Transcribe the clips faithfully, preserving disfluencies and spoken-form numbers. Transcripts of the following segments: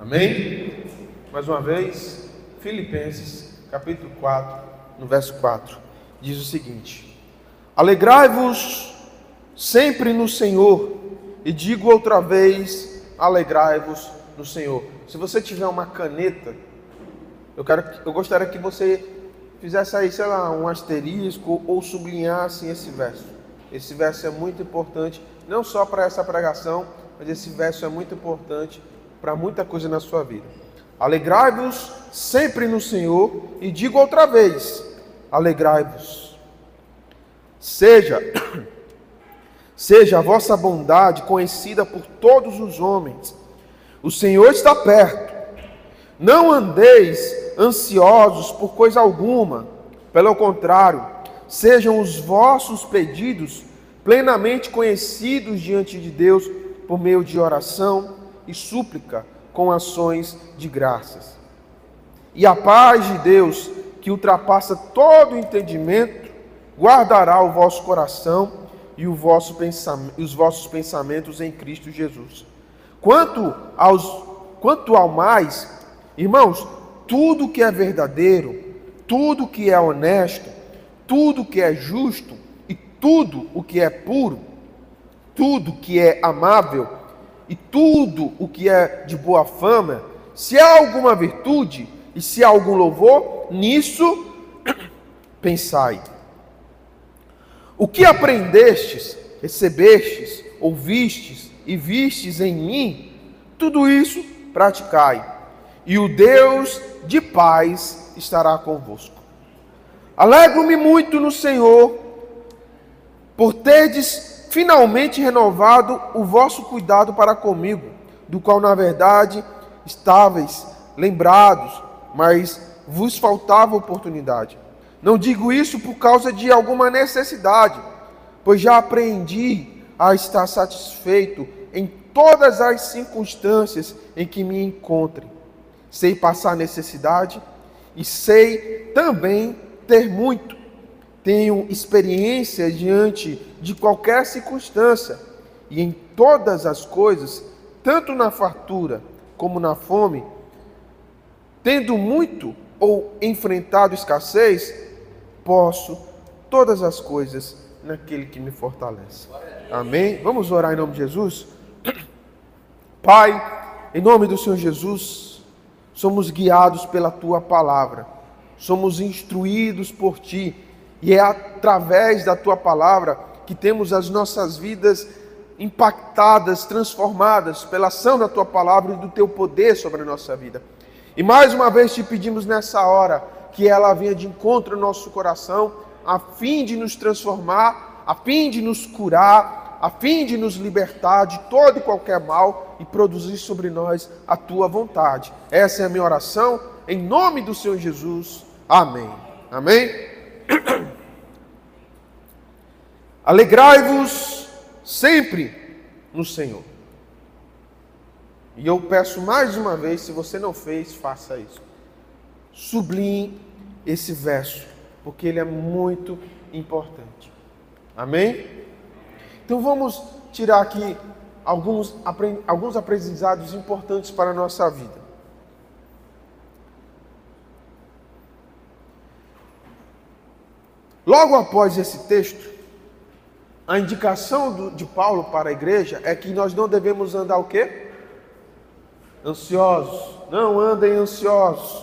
Amém? Mais uma vez, Filipenses, capítulo quatro, no verso quatro, diz o seguinte: alegrai-vos sempre no Senhor, e digo outra vez, alegrai-vos no Senhor. Se você tiver uma caneta, eu, quero, eu gostaria que você fizesse aí, sei lá, um asterisco ou sublinhasse esse verso. Esse verso é muito importante, não só para essa pregação, mas esse verso é muito importante para muita coisa na sua vida. Alegrai-vos sempre no Senhor, e digo outra vez, alegrai-vos. Seja, seja a vossa bondade conhecida por todos os homens. O Senhor está perto. Não andeis ansiosos por coisa alguma. Pelo contrário, sejam os vossos pedidos plenamente conhecidos diante de Deus por meio de oração e súplica com ações de graças. E a paz de Deus, que ultrapassa todo entendimento, guardará o vosso coração e, o vosso pensam- e os vossos pensamentos em Cristo Jesus. Quanto, aos, quanto ao mais, irmãos, tudo que é verdadeiro, tudo que é honesto, tudo que é justo e tudo o que é puro, tudo que é amável e tudo o que é de boa fama, se há alguma virtude e se há algum louvor, nisso pensai. O que aprendestes, recebestes, ouvistes e vistes em mim, tudo isso praticai, e o Deus de paz estará convosco. Alegro-me muito no Senhor, por terdes finalmente renovado o vosso cuidado para comigo, do qual na verdade estáveis lembrados, mas vos faltava oportunidade. Não digo isso por causa de alguma necessidade, pois já aprendi a estar satisfeito em todas as circunstâncias em que me encontre. Sei passar necessidade e sei também ter muito. Tenho experiência diante de qualquer circunstância e em todas as coisas, tanto na fartura como na fome, tendo muito ou enfrentado escassez, posso todas as coisas naquele que me fortalece. Amém? Vamos orar em nome de Jesus? Pai, em nome do Senhor Jesus, somos guiados pela Tua palavra, somos instruídos por Ti, e é através da Tua palavra que temos as nossas vidas impactadas, transformadas pela ação da Tua palavra e do Teu poder sobre a nossa vida. E mais uma vez Te pedimos nessa hora que ela venha de encontro ao nosso coração, a fim de nos transformar, a fim de nos curar, a fim de nos libertar de todo e qualquer mal e produzir sobre nós a Tua vontade. Essa é a minha oração, em nome do Senhor Jesus. Amém. Amém? Alegrai-vos sempre no Senhor. E eu peço mais uma vez, se você não fez, faça isso. Sublinhe esse verso, porque ele é muito importante. Amém? Então vamos tirar aqui alguns, alguns aprendizados importantes para a nossa vida. Logo após esse texto, a indicação do, de Paulo para a igreja é que nós não devemos andar o quê? Ansiosos. Não andem ansiosos.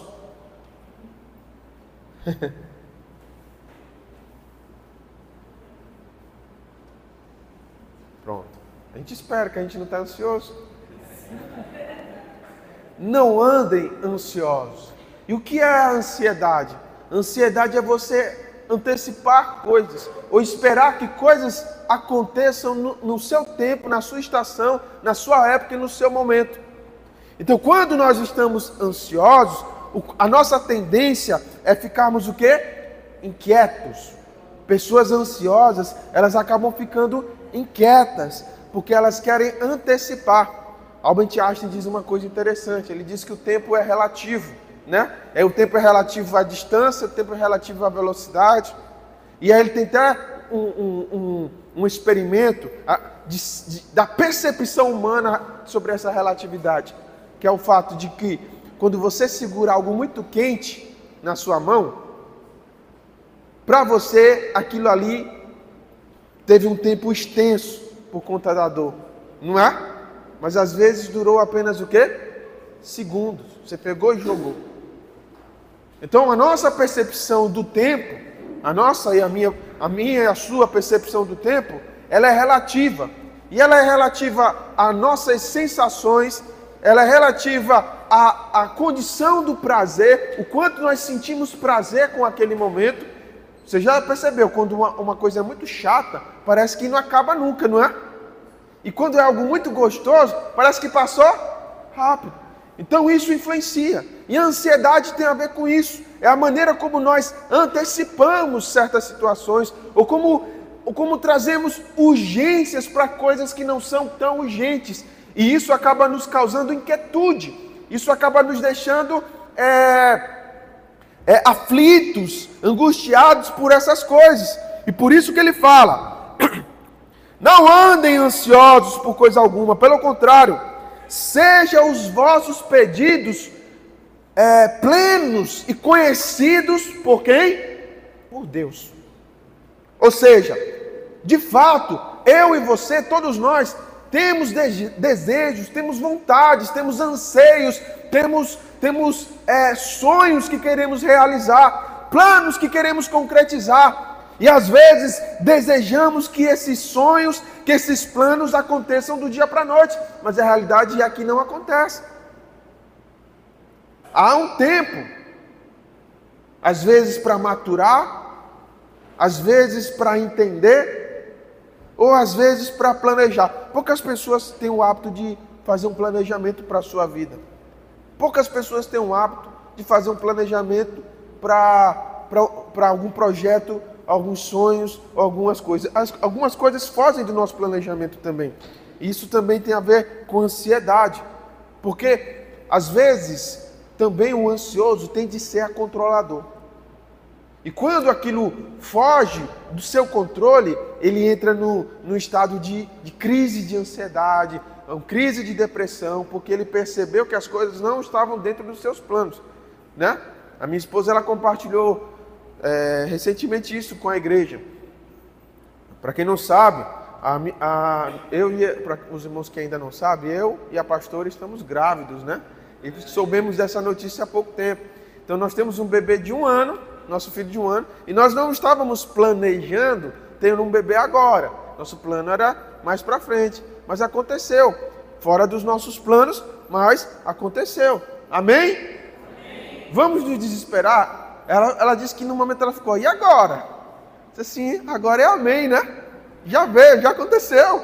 Pronto. A gente espera que a gente não está ansioso. Não andem ansiosos. E o que é a ansiedade? Ansiedade é você antecipar coisas, ou esperar que coisas aconteçam no, no seu tempo, na sua estação, na sua época e no seu momento. Então, quando nós estamos ansiosos, o, a nossa tendência é ficarmos o quê? Inquietos. Pessoas ansiosas, elas acabam ficando inquietas, porque elas querem antecipar. Albert Einstein diz uma coisa interessante, ele diz que o tempo é relativo, né? É, o tempo é relativo à distância, o tempo é relativo à velocidade. E aí ele tem até um, um, um, um experimento a, de, de, da percepção humana sobre essa relatividade. que é o fato de que quando você segura algo muito quente na sua mão, para você aquilo ali teve um tempo extenso por conta da dor, não é? Mas às vezes durou apenas o quê? Segundos. Você pegou e jogou. Então a nossa percepção do tempo, a nossa e a minha, a minha e a sua percepção do tempo, ela é relativa. E ela é relativa às nossas sensações, ela é relativa à, à condição do prazer, o quanto nós sentimos prazer com aquele momento. Você já percebeu, quando uma, uma coisa é muito chata, parece que não acaba nunca, não é? E quando é algo muito gostoso, parece que passou rápido. Então isso influencia. E a ansiedade tem a ver com isso. É a maneira como nós antecipamos certas situações, ou como, ou como trazemos urgências para coisas que não são tão urgentes. E isso acaba nos causando inquietude. Isso acaba nos deixando é, é, aflitos, angustiados por essas coisas. E por isso que ele fala: não andem ansiosos por coisa alguma, pelo contrário, sejam os vossos pedidos é, plenos e conhecidos por quem? Por Deus. Ou seja, de fato, eu e você, todos nós, temos de- desejos, temos vontades, temos anseios, temos, temos é, sonhos que queremos realizar, planos que queremos concretizar. E às vezes desejamos que esses sonhos, que esses planos aconteçam do dia para a noite, mas a realidade é que não acontece. Há um tempo, às vezes para maturar, às vezes para entender, ou às vezes para planejar. Poucas pessoas têm o hábito de fazer um planejamento para a sua vida. Poucas pessoas têm o hábito de fazer um planejamento para, para, para algum projeto, alguns sonhos, algumas coisas. As, algumas coisas fogem do nosso planejamento também. Isso também tem a ver com ansiedade. Porque, às vezes, também o ansioso tem de ser controlador. E quando aquilo foge do seu controle, ele entra no, no estado de, de crise de ansiedade, uma crise de depressão, porque ele percebeu que as coisas não estavam dentro dos seus planos, né? A minha esposa, ela compartilhou é, recentemente isso com a igreja. Para quem não sabe, a, a, eu e para os irmãos que ainda não sabem, eu e a pastora estamos grávidos, né? E soubemos dessa notícia há pouco tempo. Então nós temos um bebê de um ano, nosso filho de um ano, e nós não estávamos planejando ter um bebê agora. Nosso plano era mais para frente, mas aconteceu. Fora dos nossos planos, mas aconteceu. Amém? Amém. Vamos nos desesperar? Ela, ela disse que no momento ela ficou, e agora? Disse assim, agora é amém, né? Já veio, já aconteceu.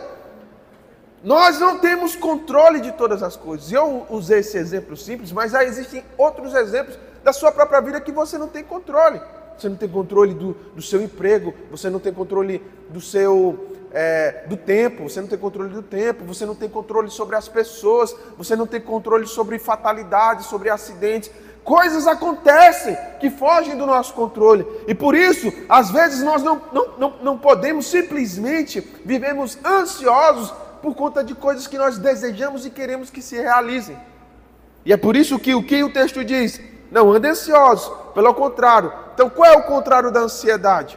Nós não temos controle de todas as coisas. Eu usei esse exemplo simples, mas já existem outros exemplos da sua própria vida que você não tem controle. Você não tem controle do, do seu emprego, você não tem controle do seu é, do tempo, você não tem controle do tempo, você não tem controle sobre as pessoas, você não tem controle sobre fatalidades, sobre acidentes. Coisas acontecem que fogem do nosso controle. E por isso, às vezes nós não, não, não, não podemos simplesmente vivemos ansiosos por conta de coisas que nós desejamos e queremos que se realizem. E é por isso que o que o texto diz? Não andem ansiosos, pelo contrário. Então qual é o contrário da ansiedade?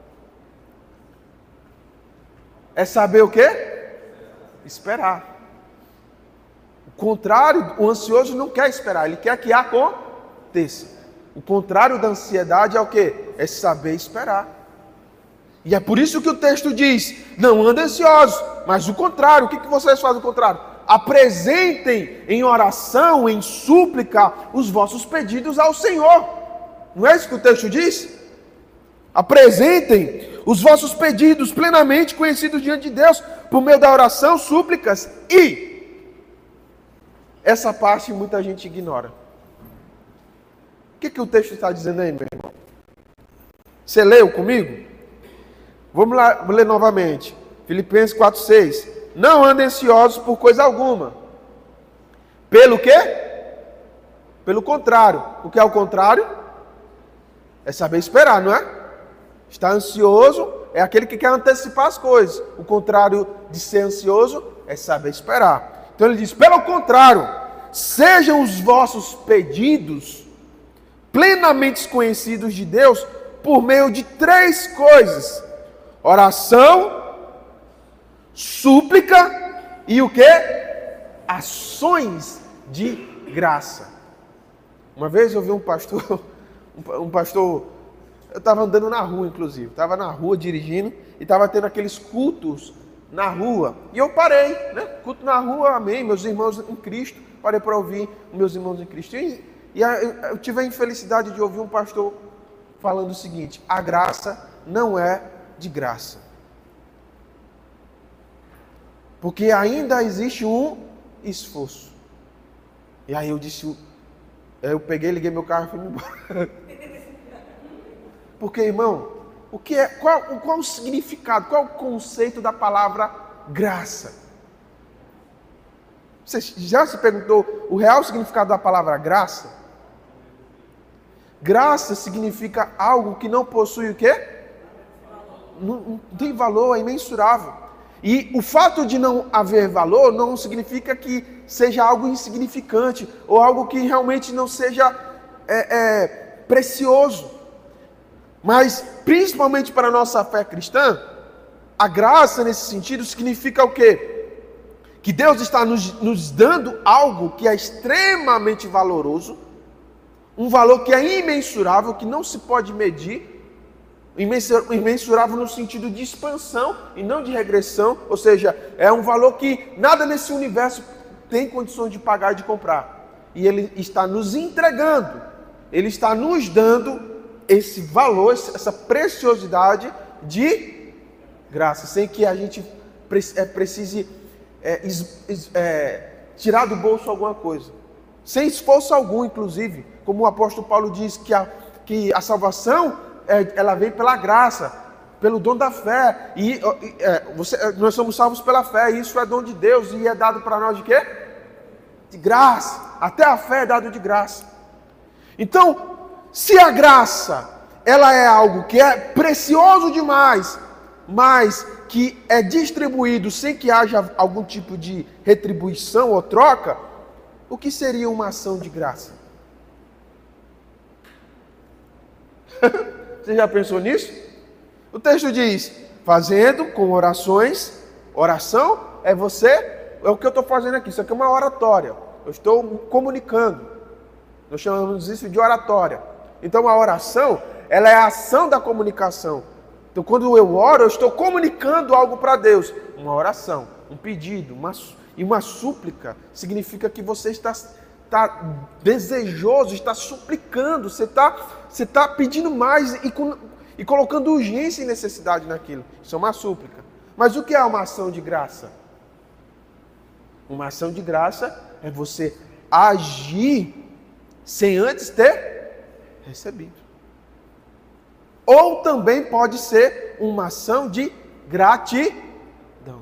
É saber o quê? Esperar. O contrário, o ansioso não quer esperar, ele quer que aconteça. O contrário da ansiedade é o quê? É saber esperar. E é por isso que o texto diz, não andem ansiosos, mas o contrário, o que, que vocês fazem o contrário? Apresentem em oração, em súplica, os vossos pedidos ao Senhor. Não é isso que o texto diz? Apresentem os vossos pedidos plenamente conhecidos diante de Deus, por meio da oração, súplicas e... Essa parte muita gente ignora. O que, que o texto está dizendo aí, meu irmão? Você leu comigo? Vamos lá, vou ler novamente. Filipenses quatro, seis. Não andem ansiosos por coisa alguma. Pelo quê? Pelo contrário. O que é o contrário? É saber esperar, não é? Estar ansioso é aquele que quer antecipar as coisas. O contrário de ser ansioso é saber esperar. Então ele diz, pelo contrário, sejam os vossos pedidos plenamente conhecidos de Deus por meio de três coisas: oração, súplica e o que? Ações de graça. Uma vez eu vi um pastor, um pastor, eu estava andando na rua, inclusive, estava na rua dirigindo e estava tendo aqueles cultos na rua. E eu parei, né? Culto na rua, amém, meus irmãos em Cristo, parei para ouvir meus irmãos em Cristo. E, e eu tive a infelicidade de ouvir um pastor falando o seguinte: a graça não é de graça. Porque ainda existe um esforço. E aí eu disse, eu peguei, liguei meu carro e fui embora. Porque, irmão, o que é, qual, qual o significado, qual o conceito da palavra graça? Você já se perguntou o real significado da palavra graça? Graça significa algo que não possui o quê? Não, não tem valor, é imensurável. E o fato de não haver valor não significa que seja algo insignificante ou algo que realmente não seja é, é, precioso. Mas, principalmente para a nossa fé cristã, a graça nesse sentido significa o quê? Que Deus está nos, nos dando algo que é extremamente valoroso, um valor que é imensurável, que não se pode medir, imensurável no sentido de expansão e não de regressão, ou seja, é um valor que nada nesse universo tem condições de pagar e de comprar. E Ele está nos entregando, Ele está nos dando esse valor, essa preciosidade de graça, sem que a gente precise é, é, tirar do bolso alguma coisa, sem esforço algum, inclusive, como o apóstolo Paulo diz que a, que a salvação é, ela vem pela graça, pelo dom da fé, e é, você, nós somos salvos pela fé, e isso é dom de Deus, e é dado para nós de quê? De graça, até a fé é dado de graça. Então, se a graça, ela é algo que é precioso demais, mas que é distribuído sem que haja algum tipo de retribuição ou troca, o que seria uma ação de graça? Você já pensou nisso? O texto diz, fazendo com orações, oração é você, é o que eu estou fazendo aqui, isso aqui é uma oratória, eu estou comunicando, nós chamamos isso de oratória. Então a oração, ela é a ação da comunicação. Então quando eu oro, eu estou comunicando algo para Deus. Uma oração, um pedido, uma, e uma súplica significa que você está, está desejoso, está suplicando, você está, você está pedindo mais e, com, e colocando urgência e necessidade naquilo. Isso é uma súplica. Mas o que é uma ação de graça? Uma ação de graça é você agir sem antes ter recebido. Ou também pode ser uma ação de gratidão.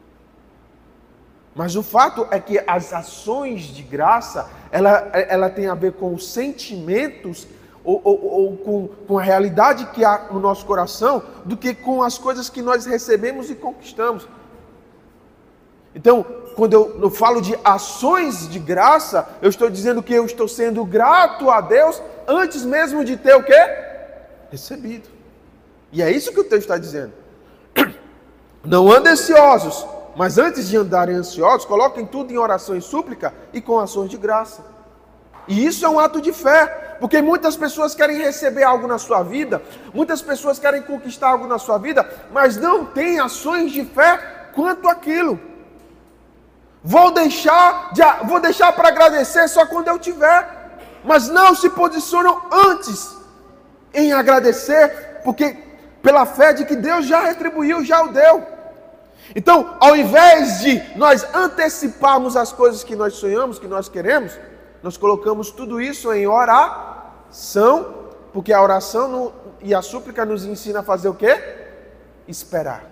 Mas o fato é que as ações de graça, ela, ela tem a ver com os sentimentos ou, ou, ou com, com a realidade que há no nosso coração, do que com as coisas que nós recebemos e conquistamos. Então, quando eu, eu falo de ações de graça, eu estou dizendo que eu estou sendo grato a Deus antes mesmo de ter o quê? Recebido. E é isso que o texto está dizendo. Não andem ansiosos, mas antes de andarem ansiosos, coloquem tudo em oração e súplica e com ações de graça. E isso é um ato de fé, porque muitas pessoas querem receber algo na sua vida, muitas pessoas querem conquistar algo na sua vida, mas não têm ações de fé quanto àquilo. Vou deixar, de, vou deixar para agradecer só quando eu tiver, mas não se posicionam antes em agradecer, porque pela fé de que Deus já retribuiu, já o deu. Então, ao invés de nós anteciparmos as coisas que nós sonhamos, que nós queremos, nós colocamos tudo isso em oração, porque a oração no, e a súplica nos ensina a fazer o quê? Esperar.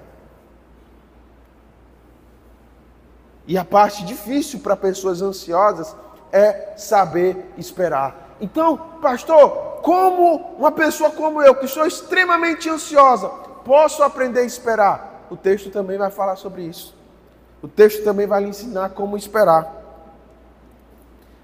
E a parte difícil para pessoas ansiosas é saber esperar. Então, pastor, como uma pessoa como eu, que sou extremamente ansiosa, posso aprender a esperar? O texto também vai falar sobre isso. O texto também vai lhe ensinar como esperar.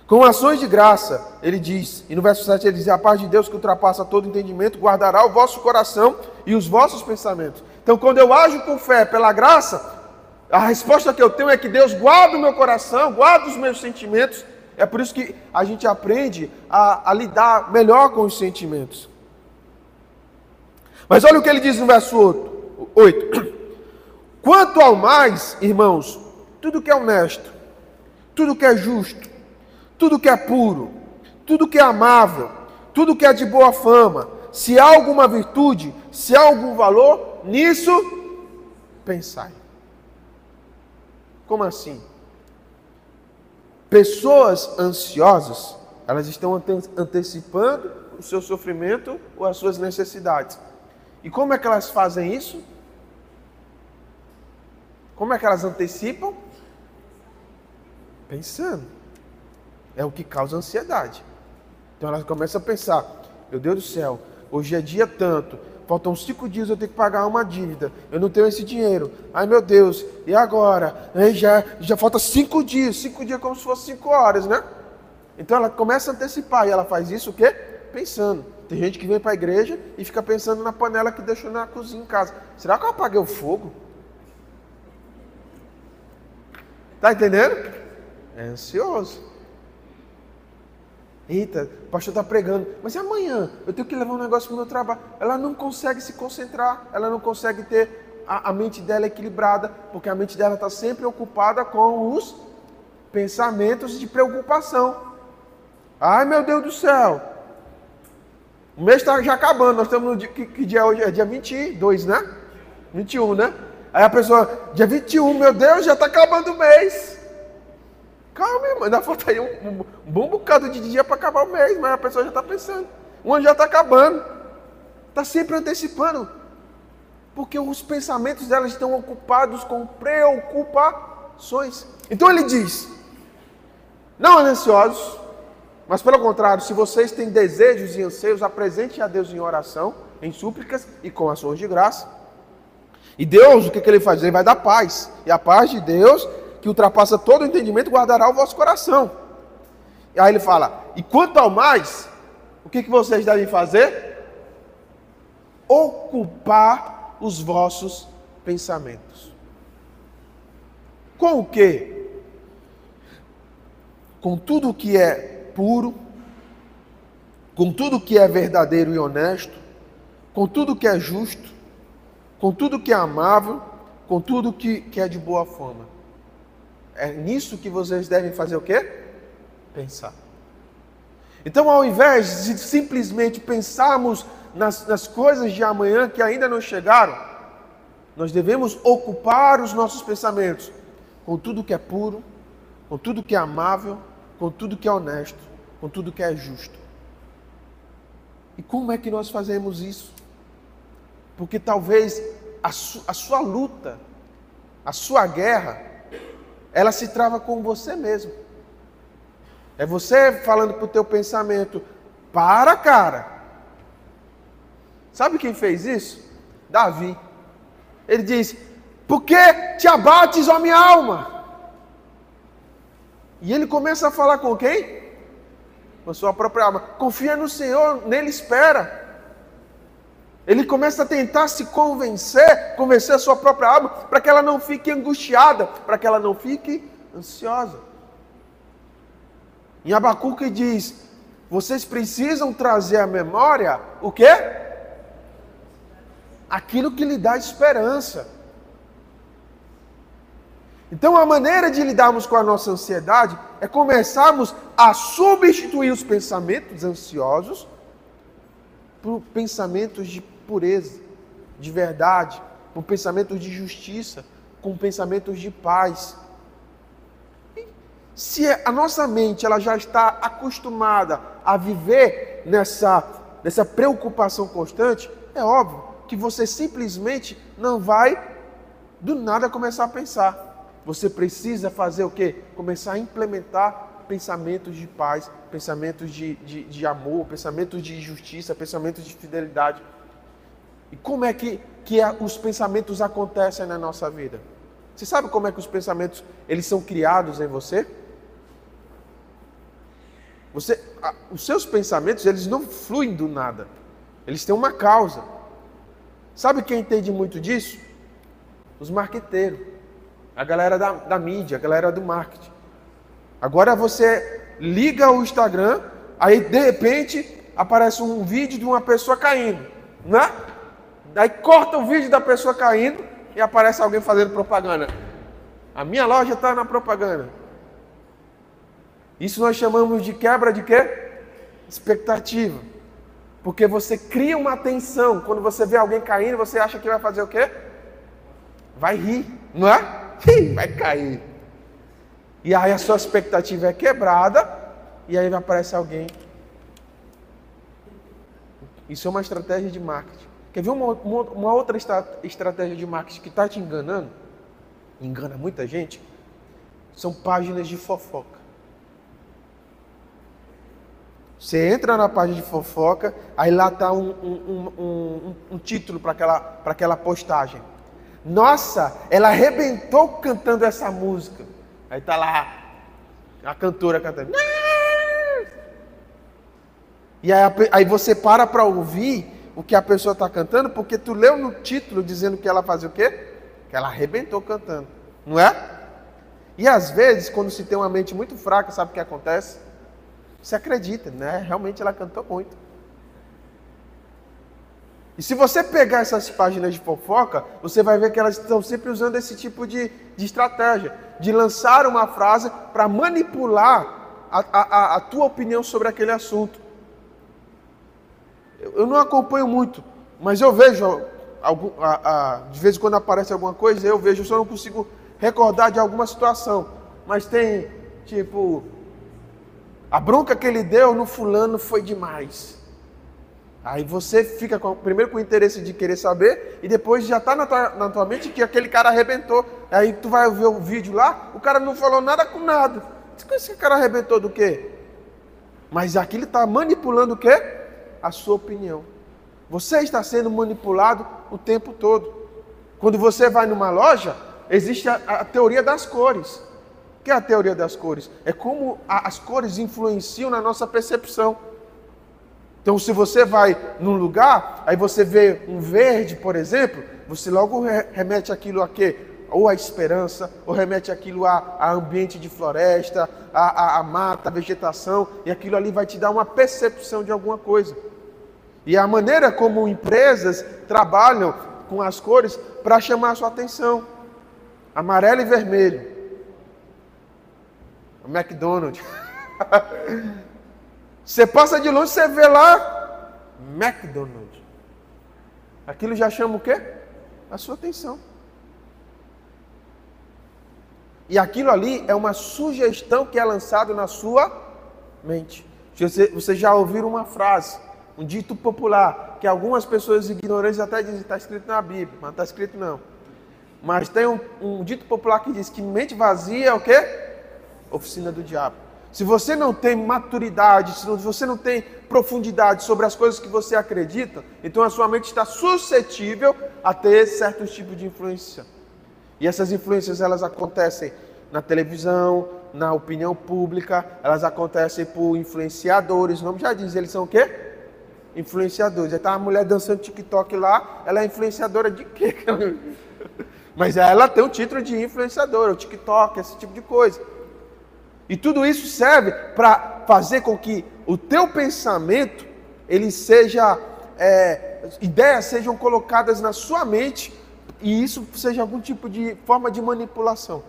Com ações de graça, ele diz, e no verso sete ele diz, a paz de Deus que ultrapassa todo entendimento, guardará o vosso coração e os vossos pensamentos. Então, quando eu ajo com fé pela graça, a resposta que eu tenho é que Deus guarda o meu coração, guarda os meus sentimentos. É por isso que a gente aprende a, a lidar melhor com os sentimentos. Mas olha o que ele diz no verso oito. Quanto ao mais, irmãos, tudo que é honesto, tudo que é justo, tudo que é puro, tudo que é amável, tudo que é de boa fama, se há alguma virtude, se há algum valor, nisso pensai. Como assim? Pessoas ansiosas, elas estão ante- antecipando o seu sofrimento ou as suas necessidades. E como é que elas fazem isso? Como é que elas antecipam? Pensando. É o que causa ansiedade. Então elas começam a pensar, meu Deus do céu, hoje é dia tanto, faltam cinco dias eu tenho que pagar uma dívida, eu não tenho esse dinheiro, ai meu Deus, e agora? Aí já, já falta cinco dias, cinco dias como se fosse cinco horas, né? Então ela começa a antecipar, e ela faz isso o quê? Pensando. Tem gente que vem para a igreja e fica pensando na panela que deixou na cozinha em casa. Será que eu apaguei o fogo? Tá entendendo? É ansioso. Eita, o pastor está pregando, mas e amanhã? Eu tenho que levar um negócio para o meu trabalho. Ela não consegue se concentrar, ela não consegue ter a, a mente dela equilibrada, porque a mente dela está sempre ocupada com os pensamentos de preocupação. Ai meu Deus do céu, o mês está já acabando, nós estamos no dia, que, que dia é hoje? É dia vinte e dois, né? vinte e um, né? Aí a pessoa, dia vinte e um, meu Deus, já está acabando o mês. Calma, irmão, ainda falta aí um, um, um bom bocado de dia para acabar o mês, mas a pessoa já está pensando. O ano já está acabando. Está sempre antecipando. Porque os pensamentos dela estão ocupados com preocupações. Então ele diz, não ansiosos, mas pelo contrário, se vocês têm desejos e anseios, apresente a Deus em oração, em súplicas e com ações de graça. E Deus, o que, que ele faz? Ele vai dar paz. E a paz de Deus, que ultrapassa todo o entendimento, guardará o vosso coração. E aí ele fala, e quanto ao mais, o que, que vocês devem fazer? Ocupar os vossos pensamentos. Com o quê? Com tudo que é puro, com tudo que é verdadeiro e honesto, com tudo que é justo, com tudo que é amável, com tudo que, que é de boa fama. É nisso que vocês devem fazer o quê? Pensar. Então, ao invés de simplesmente pensarmos nas, nas coisas de amanhã que ainda não chegaram, nós devemos ocupar os nossos pensamentos com tudo que é puro, com tudo que é amável, com tudo que é honesto, com tudo que é justo. E como é que nós fazemos isso? Porque talvez a, su, a sua luta, a sua guerra, ela se trava com você mesmo. É você falando para o teu pensamento, para cara. Sabe quem fez isso? Davi. Ele diz, por que te abates, ó minha alma? E ele começa a falar com quem? Com a sua própria alma. Confia no Senhor, nele espera. Ele começa a tentar se convencer, convencer a sua própria alma, para que ela não fique angustiada, para que ela não fique ansiosa. Em Abacuque diz, vocês precisam trazer à memória o quê? Aquilo que lhe dá esperança. Então a maneira de lidarmos com a nossa ansiedade é começarmos a substituir os pensamentos ansiosos por pensamentos de pureza, de verdade, por pensamentos de justiça, com pensamentos de paz. E se a nossa mente ela já está acostumada a viver nessa, nessa preocupação constante, é óbvio que você simplesmente não vai do nada começar a pensar. Você precisa fazer o quê? Começar a implementar pensamentos de paz, pensamentos de, de, de amor, pensamentos de justiça, pensamentos de fidelidade. E como é que, que os pensamentos acontecem na nossa vida? Você sabe como é que os pensamentos eles são criados em você? Você, a, os seus pensamentos, eles não fluem do nada. Eles têm uma causa. Sabe quem entende muito disso? Os marqueteiros. A galera da, da mídia, a galera do marketing. Agora você liga o Instagram, aí de repente aparece um vídeo de uma pessoa caindo, né? Daí corta o vídeo da pessoa caindo e aparece alguém fazendo propaganda. A minha loja está na propaganda. Isso nós chamamos de quebra de quê? Expectativa. Porque você cria uma tensão. Quando você vê alguém caindo, você acha que vai fazer o quê? Vai rir, não é? Vai cair. E aí a sua expectativa é quebrada e aí aparece alguém. Isso é uma estratégia de marketing. Quer ver uma, uma, uma outra estratégia de marketing que está te enganando? Engana muita gente. São páginas de fofoca. Você entra na página de fofoca, aí lá está um, um, um, um, um título para aquela, para aquela postagem. Nossa, ela arrebentou cantando essa música. Aí está lá a cantora cantando. E aí, aí você para para ouvir o que a pessoa está cantando, porque tu leu no título dizendo que ela fazia o quê? Que ela arrebentou cantando, não é? E às vezes, quando se tem uma mente muito fraca, sabe o que acontece? Você acredita, né? Realmente ela cantou muito. E se você pegar essas páginas de fofoca, você vai ver que elas estão sempre usando esse tipo de, de estratégia, de lançar uma frase para manipular a, a, a tua opinião sobre aquele assunto. Eu, eu não acompanho muito, mas eu vejo, algum, a, a, de vez em quando aparece alguma coisa, eu vejo, eu só não consigo recordar de alguma situação. Mas tem, tipo, a bronca que ele deu no fulano foi demais. Aí você fica com, primeiro com o interesse de querer saber, e depois já está na tua, na tua mente que aquele cara arrebentou. Aí tu vai ver o vídeo lá, o cara não falou nada com nada. Esse cara arrebentou do quê? Mas aqui ele está manipulando o quê? A sua opinião. Você está sendo manipulado o tempo todo. Quando você vai numa loja, existe a, a teoria das cores. O que é a teoria das cores? É como a, as cores influenciam na nossa percepção. Então, se você vai num lugar, aí você vê um verde, por exemplo, você logo remete aquilo a quê? Ou a esperança, ou remete aquilo a, a ambiente de floresta, a, a, a mata, a vegetação, e aquilo ali vai te dar uma percepção de alguma coisa. E a maneira como empresas trabalham com as cores para chamar a sua atenção. Amarelo e vermelho. O McDonald's. Você passa de longe, você vê lá McDonald's. Aquilo já chama o quê? A sua atenção. E aquilo ali é uma sugestão que é lançada na sua mente. Você, você já ouviu uma frase, um dito popular, que algumas pessoas ignorantes até dizem, está escrito na Bíblia, mas não está escrito não. Mas tem um, um dito popular que diz que mente vazia é o quê? Oficina do diabo. Se você não tem maturidade, se você não tem profundidade sobre as coisas que você acredita, então a sua mente está suscetível a ter certos tipos de influência. E essas influências, elas acontecem na televisão, na opinião pública, elas acontecem por influenciadores. O nome já diz, eles são o quê? Influenciadores. Aí tá uma mulher dançando TikTok lá, ela é influenciadora de quê? Mas ela tem o título de influenciadora, o TikTok, esse tipo de coisa. E tudo isso serve para fazer com que o teu pensamento, ele seja, é, ideias sejam colocadas na sua mente, e isso seja algum tipo de forma de manipulação.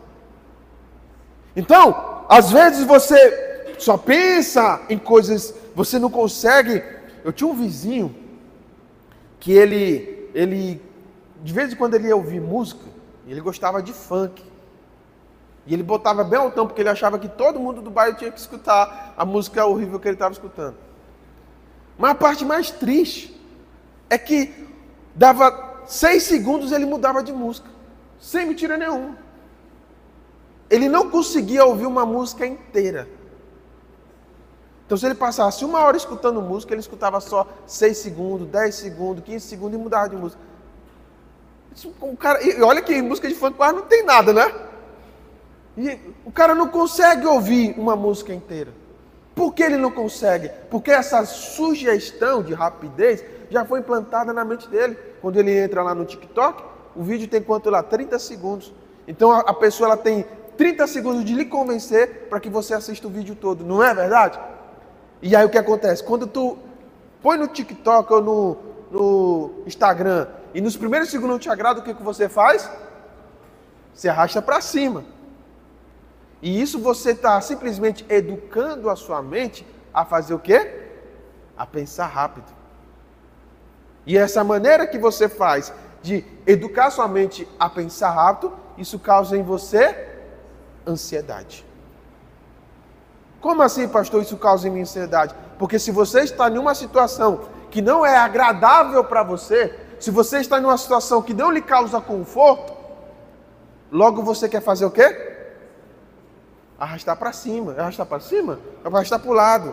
Então, às vezes você só pensa em coisas, você não consegue. Eu tinha um vizinho que ele, ele de vez em quando ele ia ouvir música, ele gostava de funk. E ele botava bem altão, porque ele achava que todo mundo do bairro tinha que escutar a música horrível que ele estava escutando. Mas a parte mais triste é que dava seis segundos e ele mudava de música, sem mentira nenhuma. Ele não conseguia ouvir uma música inteira. Então, se ele passasse uma hora escutando música, ele escutava só seis segundos, dez segundos, quinze segundos e mudava de música. Isso, o cara, e olha que música de funk quase não tem nada, né? E o cara não consegue ouvir uma música inteira. Por que ele não consegue? Porque essa sugestão de rapidez já foi implantada na mente dele. Quando ele entra lá no TikTok, o vídeo tem quanto lá? trinta segundos. Então a, a pessoa ela tem trinta segundos de lhe convencer para que você assista o vídeo todo. Não é verdade? E aí o que acontece? Quando tu põe no TikTok ou no, no Instagram e nos primeiros segundos não te agrada, o que, que você faz? Você arrasta para cima. E isso você está simplesmente educando a sua mente a fazer o quê? A pensar rápido. E essa maneira que você faz de educar sua mente a pensar rápido, isso causa em você ansiedade. Como assim, pastor, isso causa em mim ansiedade? Porque se você está em uma situação que não é agradável para você, se você está em uma situação que não lhe causa conforto, logo você quer fazer o quê? Arrastar para cima. Arrastar para cima? Arrastar para o lado.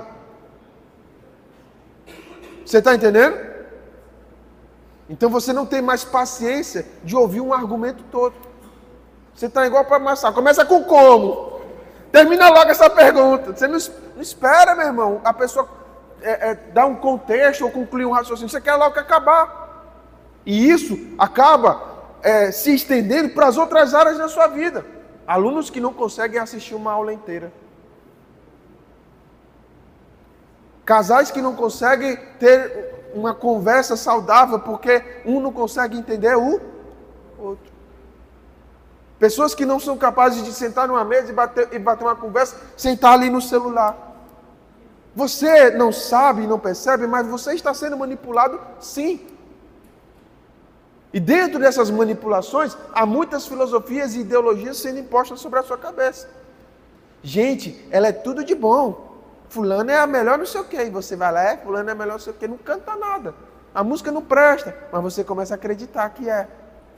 Você está entendendo? Então você não tem mais paciência de ouvir um argumento todo. Você está igual para amassar. Começa com como? Termina logo essa pergunta. Você não, não espera, meu irmão, a pessoa é, é, dar um contexto ou concluir um raciocínio. Você quer logo acabar. E isso acaba é, se estendendo para as outras áreas da sua vida. Alunos que não conseguem assistir uma aula inteira. Casais que não conseguem ter uma conversa saudável porque um não consegue entender o outro. Pessoas que não são capazes de sentar numa mesa e bater, e bater uma conversa sem estar ali no celular. Você não sabe, não percebe, mas você está sendo manipulado sim. E dentro dessas manipulações, há muitas filosofias e ideologias sendo impostas sobre a sua cabeça. Gente, ela é tudo de bom. Fulano é a melhor não sei o quê. E você vai lá, é, fulano é a melhor não sei o quê. Não canta nada. A música não presta. Mas você começa a acreditar que é.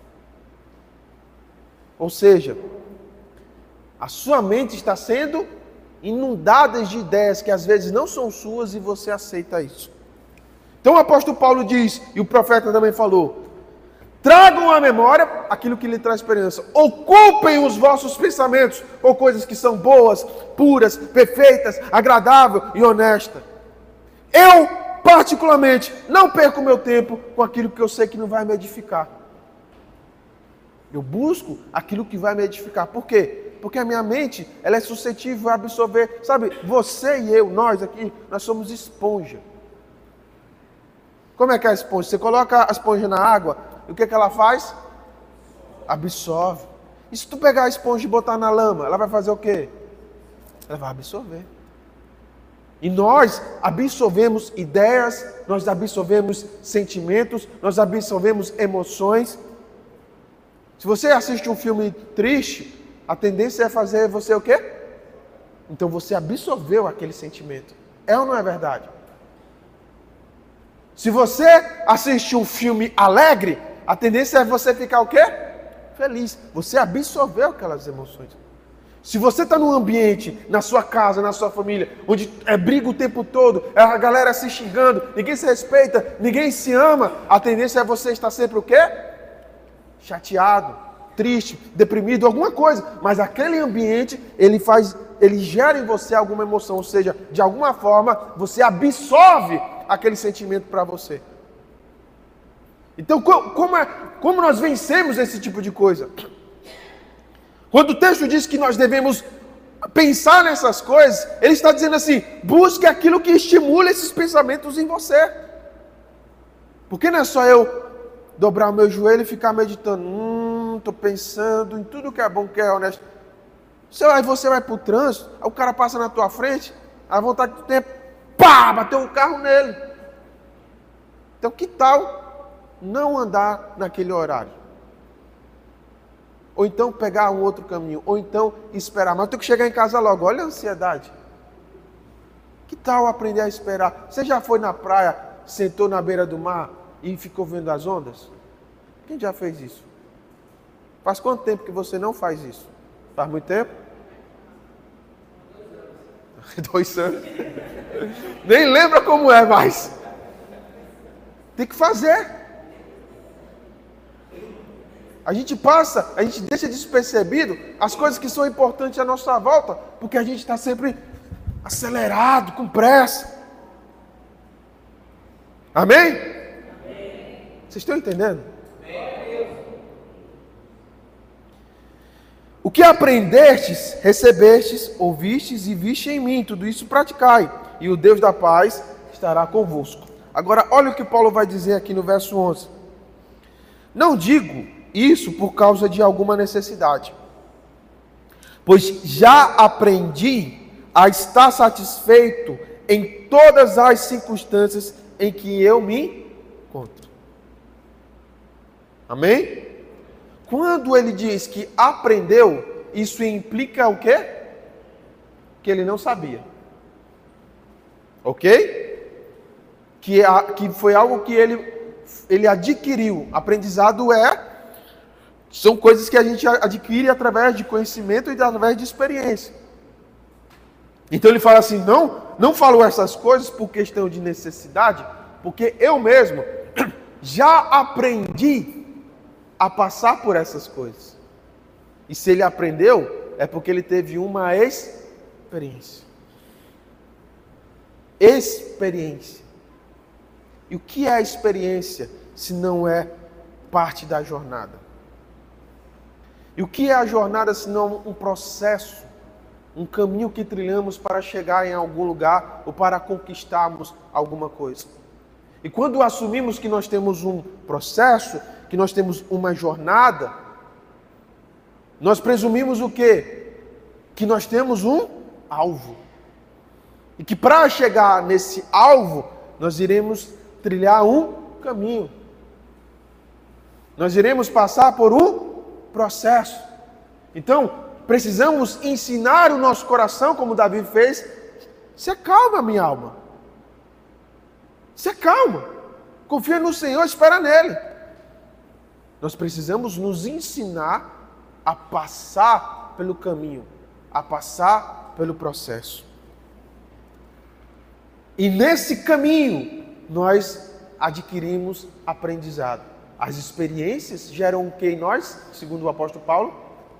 Ou seja, a sua mente está sendo inundada de ideias que às vezes não são suas e você aceita isso. Então o apóstolo Paulo diz, e o profeta também falou, tragam à memória aquilo que lhe traz esperança. Ocupem os vossos pensamentos com coisas que são boas, puras, perfeitas, agradáveis e honestas. Eu, particularmente, não perco meu tempo com aquilo que eu sei que não vai me edificar. Eu busco aquilo que vai me edificar. Por quê? Porque a minha mente, ela é suscetível a absorver. Sabe, você e eu, nós aqui, nós somos esponja. Como é que é a esponja? Você coloca a esponja na água, e o que, que ela faz? Absorve. E se tu pegar a esponja e botar na lama, ela vai fazer o quê? Ela vai absorver. E nós absorvemos ideias, nós absorvemos sentimentos, nós absorvemos emoções. Se você assiste um filme triste, a tendência é fazer você o quê? Então você absorveu aquele sentimento. É ou não é verdade? Se você assiste um filme alegre, a tendência é você ficar o quê? Feliz. Você absorveu aquelas emoções. Se você está num ambiente, na sua casa, na sua família, onde é briga o tempo todo, é a galera se xingando, ninguém se respeita, ninguém se ama, a tendência é você estar sempre o quê? Chateado, triste, deprimido, alguma coisa. Mas aquele ambiente, ele faz, ele gera em você alguma emoção, ou seja, de alguma forma, você absorve aquele sentimento para você. Então, como, é, como nós vencemos esse tipo de coisa? Quando o texto diz que nós devemos pensar nessas coisas, ele está dizendo assim, busque aquilo que estimula esses pensamentos em você. Porque não é só eu dobrar o meu joelho e ficar meditando, hum, estou pensando em tudo que é bom, que é honesto. Aí você vai para o trânsito, aí o cara passa na tua frente, a vontade que tu tem é, pá, bater um carro nele. Então que tal não andar naquele horário? Ou então pegar um outro caminho, ou então esperar, mas eu tenho que chegar em casa logo. Olha a ansiedade. Que tal aprender a esperar? Você já foi na praia, sentou na beira do mar e ficou vendo as ondas? Quem já fez isso? Faz quanto tempo que você não faz isso? Faz muito tempo? Dois anos. Nem lembra como é mais. Tem que fazer. A gente passa, a gente deixa despercebido as coisas que são importantes à nossa volta, porque a gente está sempre acelerado, com pressa. Amém? Amém. Vocês estão entendendo? Amém. O que aprendestes, recebestes, ouvistes e viste em mim, tudo isso praticai, e o Deus da paz estará convosco. Agora, olha o que Paulo vai dizer aqui no verso onze. Não digo isso por causa de alguma necessidade, pois já aprendi a estar satisfeito em todas as circunstâncias em que eu me encontro. Amém? Quando ele diz que aprendeu, isso implica o quê? Que ele não sabia. Ok? Que, a, que foi algo que ele, ele adquiriu. Aprendizado é, são coisas que a gente adquire através de conhecimento e através de experiência. Então ele fala assim, não, não falo essas coisas por questão de necessidade, porque eu mesmo já aprendi a passar por essas coisas. E se ele aprendeu, é porque ele teve uma experiência. Experiência. E o que é a experiência se não é parte da jornada? E o que é a jornada se não um processo? Um caminho que trilhamos para chegar em algum lugar ou para conquistarmos alguma coisa. E quando assumimos que nós temos um processo, que nós temos uma jornada, nós presumimos o quê? Que nós temos um alvo. E que para chegar nesse alvo, nós iremos trilhar um caminho. Nós iremos passar por um processo. Então, precisamos ensinar o nosso coração, como Davi fez. Se acalma, minha alma. Se acalma. Confia no Senhor, espera nele. Nós precisamos nos ensinar a passar pelo caminho, a passar pelo processo. E nesse caminho, nós adquirimos aprendizado. As experiências geram o que em nós, segundo o apóstolo Paulo?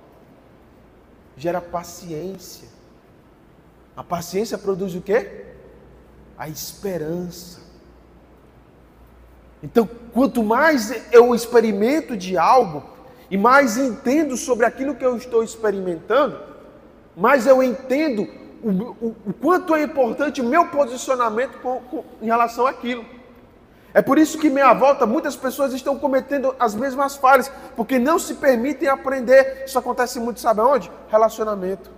Gera paciência. A paciência produz o quê? A esperança. Então, quanto mais eu experimento de algo, e mais entendo sobre aquilo que eu estou experimentando, mais eu entendo o, o, o quanto é importante o meu posicionamento com, com, em relação àquilo. É por isso que, meia volta, muitas pessoas estão cometendo as mesmas falhas, porque não se permitem aprender. Isso acontece muito, sabe aonde? Relacionamento.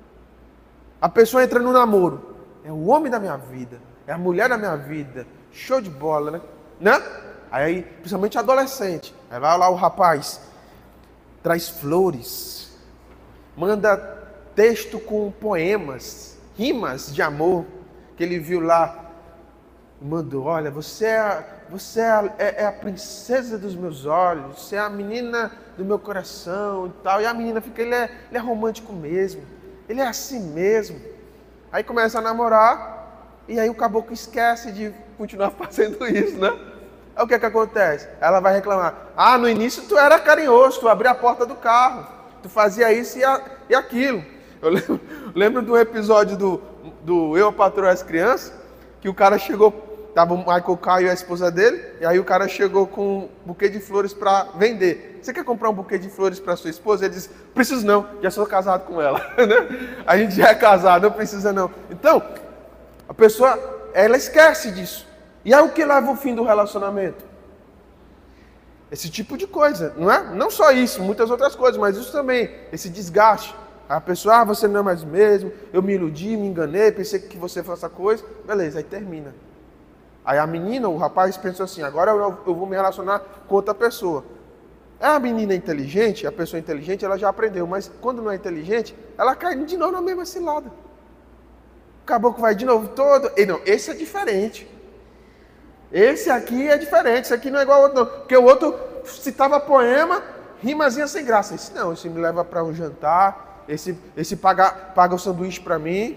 A pessoa entra no namoro. É o homem da minha vida, é a mulher da minha vida. Show de bola, né? né? Aí, principalmente adolescente. Aí vai lá o rapaz, traz flores, manda texto com poemas, rimas de amor, que ele viu lá. Mandou, olha, você, é, você é, é, é a princesa dos meus olhos, você é a menina do meu coração e tal. E a menina fica, ele é, ele é romântico mesmo, ele é assim mesmo. Aí começa a namorar, e aí o caboclo esquece de continuar fazendo isso, né? Aí o que é que acontece? Ela vai reclamar, ah, no início tu era carinhoso, tu abria a porta do carro, tu fazia isso e, a, e aquilo. Eu lembro, lembro do episódio do, do Eu, a Patroa e as Crianças, que o cara chegou... Estava o Michael Caio e a esposa dele, e aí o cara chegou com um buquê de flores para vender. Você quer comprar um buquê de flores para sua esposa? Ele disse, preciso não, já sou casado com ela. A gente já é casado, não precisa não. Então, a pessoa, ela esquece disso. E aí o que leva ao fim do relacionamento? Esse tipo de coisa, não é? Não só isso, muitas outras coisas, mas isso também, esse desgaste. A pessoa, ah, você não é mais o mesmo, eu me iludi, me enganei, pensei que você fosse essa coisa. Beleza, aí termina. Aí a menina, o rapaz pensou assim, agora eu, eu vou me relacionar com outra pessoa. É a menina inteligente, a pessoa inteligente, ela já aprendeu, mas quando não é inteligente, ela cai de novo na mesma cilada. O caboclo vai de novo todo. E não, esse é diferente. Esse aqui é diferente, esse aqui não é igual ao outro não. Porque o outro citava poema, rimazinha sem graça. Esse não, esse me leva para um jantar, esse, esse paga, paga o sanduíche para mim.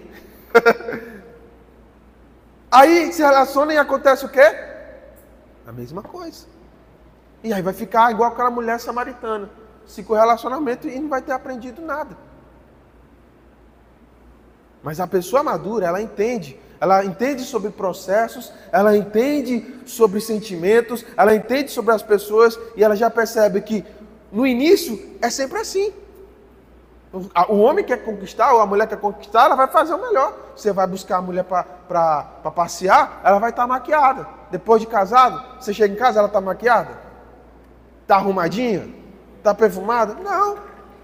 Aí se relaciona e acontece o quê? A mesma coisa. E aí vai ficar igual aquela mulher samaritana. Cinco relacionamentos e não vai ter aprendido nada. Mas a pessoa madura, ela entende. Ela entende sobre processos, ela entende sobre sentimentos, ela entende sobre as pessoas e ela já percebe que no início é sempre assim. O homem quer conquistar, ou a mulher quer conquistar, ela vai fazer o melhor. Você vai buscar a mulher para passear, ela vai estar maquiada. Depois de casado, você chega em casa, ela está maquiada? Está arrumadinha? Está perfumada? Não.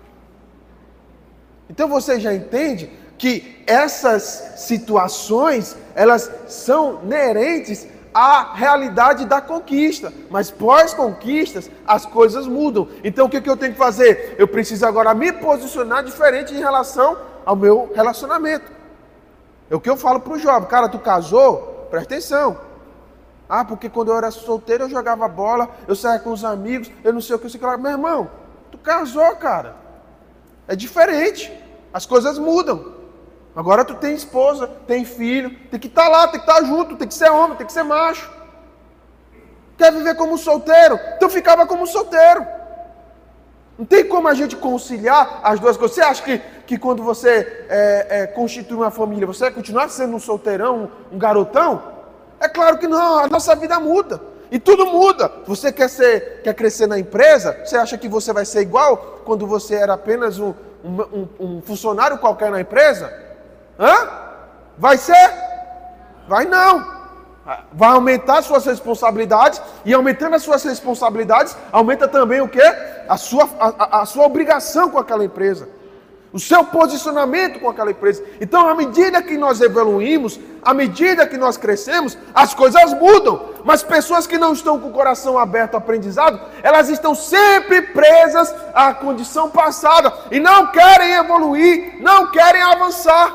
Então você já entende que essas situações, elas são inerentes à realidade da conquista. Mas pós-conquistas, as coisas mudam. Então o que, que eu tenho que fazer? Eu preciso agora me posicionar diferente em relação ao meu relacionamento. É o que eu falo para o jovem. Cara, tu casou? Presta atenção. Ah, porque quando eu era solteiro eu jogava bola, eu saía com os amigos, eu não sei o que, eu sei o que lá. Meu irmão, tu casou, cara. É diferente. As coisas mudam. Agora tu tem esposa, tem filho, tem que estar lá, tem que estar junto, tem que ser homem, tem que ser macho. Quer viver como solteiro? Então ficava como solteiro. Não tem como a gente conciliar as duas coisas. Você acha que, que quando você é, é, constitui uma família, você vai continuar sendo um solteirão, um, um garotão? É claro que não, a nossa vida muda. E tudo muda. Você quer, ser, quer crescer na empresa? Você acha que você vai ser igual quando você era apenas um, um, um, um funcionário qualquer na empresa? Hã? Vai ser? Vai não. Vai aumentar as suas responsabilidades, e aumentando as suas responsabilidades, aumenta também o quê? A sua, a, a sua obrigação com aquela empresa. O seu posicionamento com aquela empresa. Então, à medida que nós evoluímos, à medida que nós crescemos, as coisas mudam. Mas pessoas que não estão com o coração aberto ao aprendizado, elas estão sempre presas à condição passada e não querem evoluir, não querem avançar.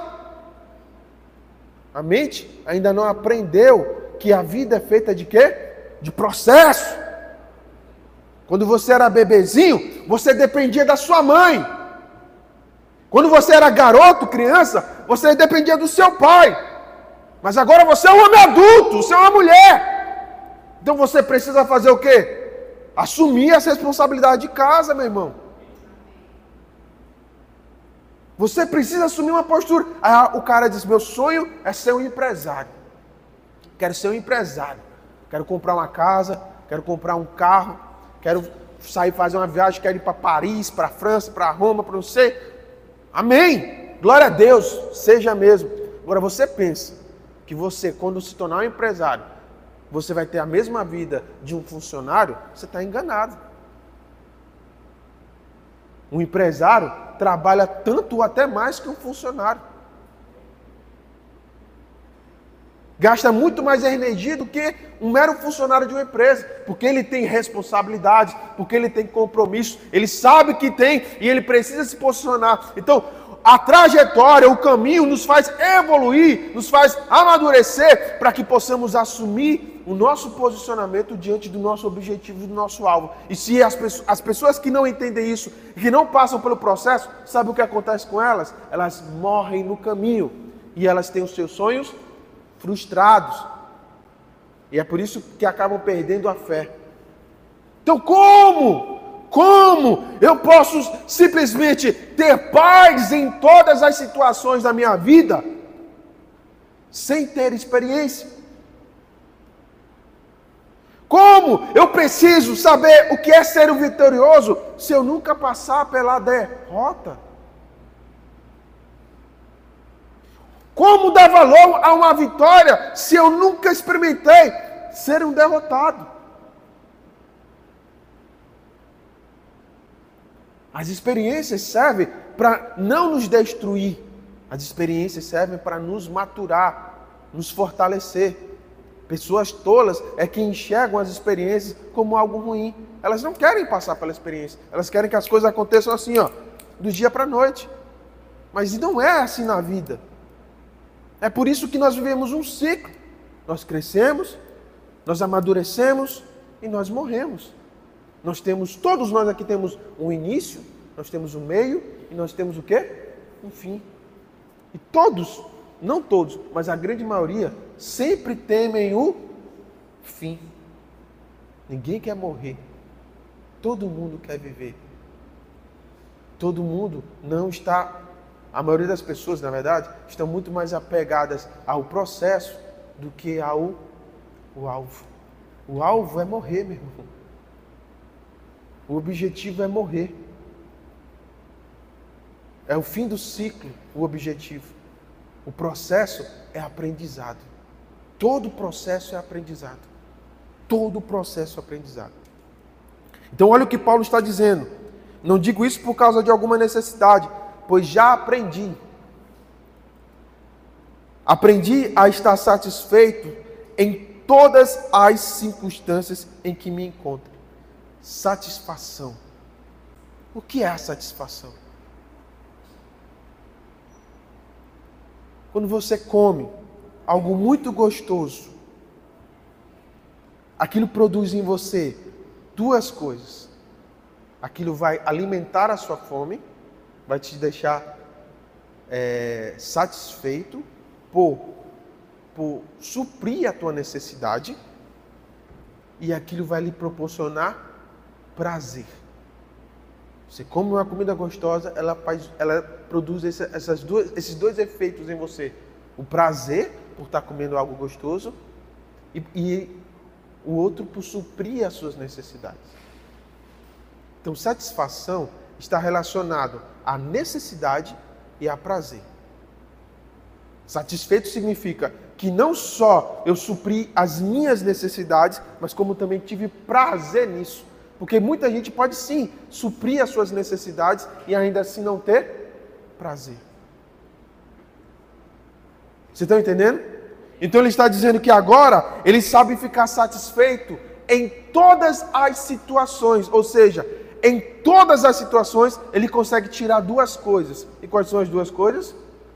A mente ainda não aprendeu que a vida é feita de quê? De processo. Quando você era bebezinho, você dependia da sua mãe. Quando você era garoto, criança, você dependia do seu pai. Mas agora você é um homem adulto, você é uma mulher. Então você precisa fazer o quê? Assumir as responsabilidades de casa, meu irmão. Você precisa assumir uma postura. Aí o cara diz, meu sonho é ser um empresário. Quero ser um empresário. Quero comprar uma casa, quero comprar um carro, quero sair fazer uma viagem, quero ir para Paris, para França, para Roma, para não sei. Amém. Glória a Deus, seja mesmo. Agora você pensa que você, quando se tornar um empresário, você vai ter a mesma vida de um funcionário? Você está enganado. Um empresário trabalha tanto ou até mais que um funcionário. Gasta muito mais energia do que um mero funcionário de uma empresa, porque ele tem responsabilidades, porque ele tem compromisso, ele sabe que tem e ele precisa se posicionar. Então, a trajetória, o caminho nos faz evoluir, nos faz amadurecer para que possamos assumir o nosso posicionamento diante do nosso objetivo, do nosso alvo. E se as pessoas, as pessoas que não entendem isso, que não passam pelo processo, sabe o que acontece com elas? Elas morrem no caminho e elas têm os seus sonhos frustrados. E é por isso que acabam perdendo a fé. Então como? Como eu posso simplesmente ter paz em todas as situações da minha vida sem ter experiência? Como eu preciso saber o que é ser o vitorioso se eu nunca passar pela derrota? Como dar valor a uma vitória se eu nunca experimentei ser um derrotado? As experiências servem para não nos destruir. As experiências servem para nos maturar, nos fortalecer. Pessoas tolas é que enxergam as experiências como algo ruim. Elas não querem passar pela experiência. Elas querem que as coisas aconteçam assim, ó, do dia para a noite. Mas não é assim na vida. É por isso que nós vivemos um ciclo. Nós crescemos, nós amadurecemos e nós morremos. Nós temos, todos nós aqui temos um início, nós temos um meio e nós temos o quê? Um fim. E todos, não todos, mas a grande maioria, sempre temem o fim. Ninguém quer morrer. Todo mundo quer viver. Todo mundo não está A maioria das pessoas, na verdade, estão muito mais apegadas ao processo do que ao o alvo. O alvo é morrer, meu irmão. O objetivo é morrer. É o fim do ciclo, o objetivo. O processo é aprendizado. Todo processo é aprendizado. Todo processo é aprendizado. Então olha o que Paulo está dizendo. Não digo isso por causa de alguma necessidade, pois já aprendi. Aprendi a estar satisfeito em todas as circunstâncias em que me encontro. Satisfação. O que é a satisfação? Quando você come algo muito gostoso, aquilo produz em você duas coisas. Aquilo vai alimentar a sua fome, vai te deixar é, satisfeito por, por suprir a tua necessidade, e aquilo vai lhe proporcionar prazer. Você come uma comida gostosa, ela, faz, ela produz esse, essas duas, esses dois efeitos em você. O prazer por estar comendo algo gostoso e, e o outro por suprir as suas necessidades. Então, satisfação está relacionado à necessidade e a prazer. Satisfeito significa que não só eu supri as minhas necessidades, mas como também tive prazer nisso. Porque muita gente pode sim suprir as suas necessidades e ainda assim não ter prazer. Vocês estão entendendo? Então ele está dizendo que agora ele sabe ficar satisfeito em todas as situações. Ou seja, em todas as situações ele consegue tirar duas coisas. E quais são as duas coisas?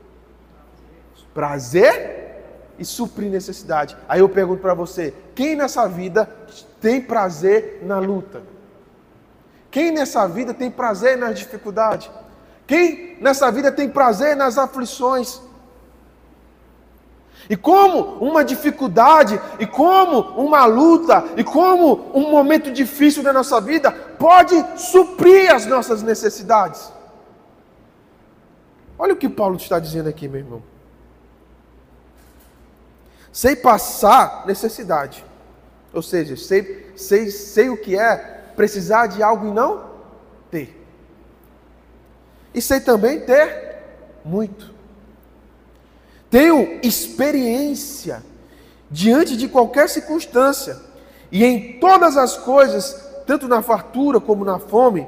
Prazer e suprir necessidade. Aí eu pergunto para você, quem nessa vida tem prazer na luta? Quem nessa vida tem prazer nas dificuldades? Quem nessa vida tem prazer nas aflições? E como uma dificuldade, e como uma luta, e como um momento difícil da nossa vida pode suprir as nossas necessidades? Olha o que Paulo está dizendo aqui, meu irmão. Sei passar necessidade. Ou seja, sei, sei, sei o que é precisar de algo e não ter. E sei também ter muito. Tenho experiência diante de qualquer circunstância e em todas as coisas, tanto na fartura como na fome,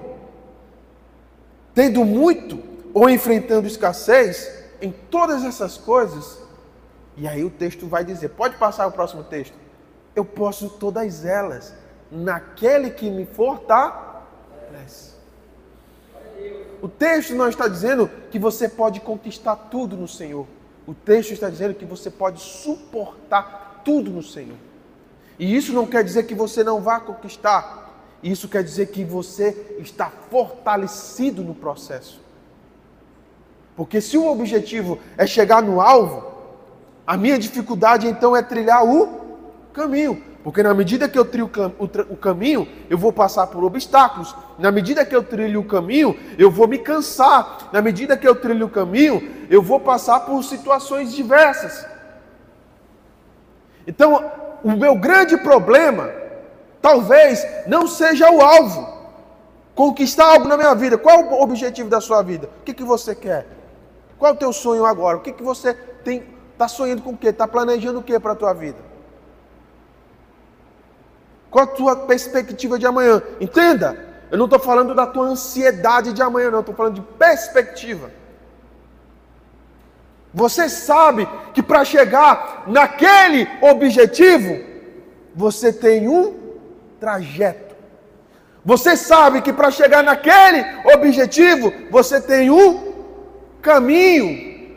tendo muito ou enfrentando escassez, em todas essas coisas. E aí o texto vai dizer, pode passar o próximo texto. Eu posso todas elas naquele que me fortalece. O texto não está dizendo que você pode conquistar tudo no Senhor. O texto está dizendo que você pode suportar tudo no Senhor. E isso não quer dizer que você não vá conquistar. Isso quer dizer que você está fortalecido no processo. Porque se o objetivo é chegar no alvo, a minha dificuldade então é trilhar o caminho. Porque na medida que eu trilho o caminho, eu vou passar por obstáculos. Na medida que eu trilho o caminho, eu vou me cansar. Na medida que eu trilho o caminho, eu vou passar por situações diversas. Então, o meu grande problema, talvez, não seja o alvo. Conquistar algo na minha vida. Qual é o objetivo da sua vida? O que, que você quer? Qual é o teu sonho agora? O que, que você tem? Está sonhando com o quê? Está planejando o quê para a tua vida? Qual a tua perspectiva de amanhã? Entenda, eu não estou falando da tua ansiedade de amanhã, não. Estou falando de perspectiva. Você sabe que para chegar naquele objetivo, você tem um trajeto. Você sabe que para chegar naquele objetivo, você tem um caminho.